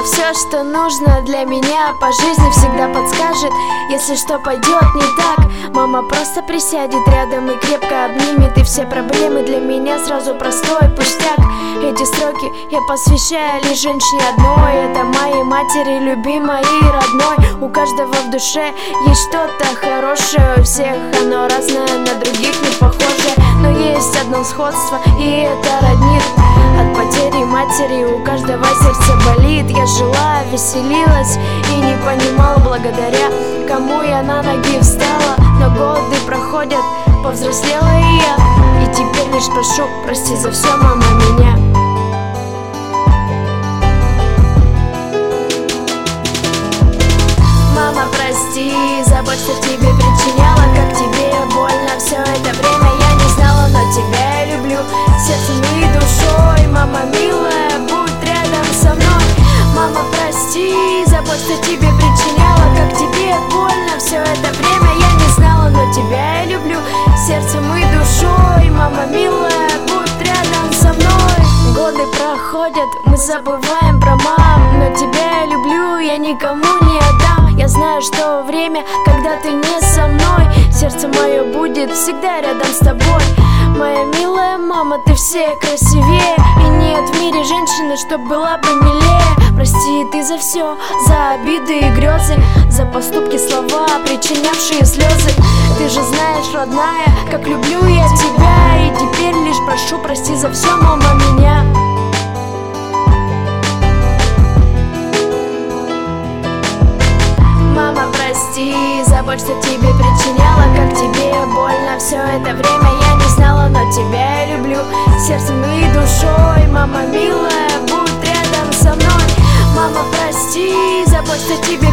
все, что нужно для меня по жизни всегда подскажет, если что пойдет не так. Мама просто присядет рядом и крепко обнимет, и все проблемы для меня сразу простой пустяк. Эти строки я посвящаю лишь женщине одной, это моей матери, любимой и родной. У каждого в душе есть что-то хорошее, у всех оно разное, на других не похоже, но есть одно сходство, и это роднит. От потери матери у каждого сердце болит. Я жила, веселилась и не понимала, благодаря кому я на ноги встала. Но годы проходят, повзрослела и я, и теперь лишь прошу, прости за все, мама, меня. Мама, прости за боль, что тебе причиняла, как тебе больно все это время. Я не знала, но тебя я люблю сердцем и душой. Мама милая, будь рядом со мной. Мама, прости за боль, что тебе причиняла, как тебе больно все это время. Я не знала, но тебя я люблю сердцем и душой. Мама милая, будь рядом со мной. Годы проходят, мы забываем про мам, но тебя я люблю, я никому не отдам. Я знаю, что время, когда ты не со мной, сердце мое будет всегда рядом с тобой. Моя милая мама, ты все красивее, и нет в мире женщины, что была бы милее. Прости ты за все, за обиды и грезы, за поступки, слова, причинявшие слезы. Ты же знаешь, родная, как люблю я тебя, и теперь лишь прошу, прости за все, мама, меня. Мама, прости за боль, что тебе причиняла, как тебе больно все это время. Я не знала, но тебя я люблю сердцем и душой. Мама милая, будь рядом со мной. Мама, прости за боль, что тебе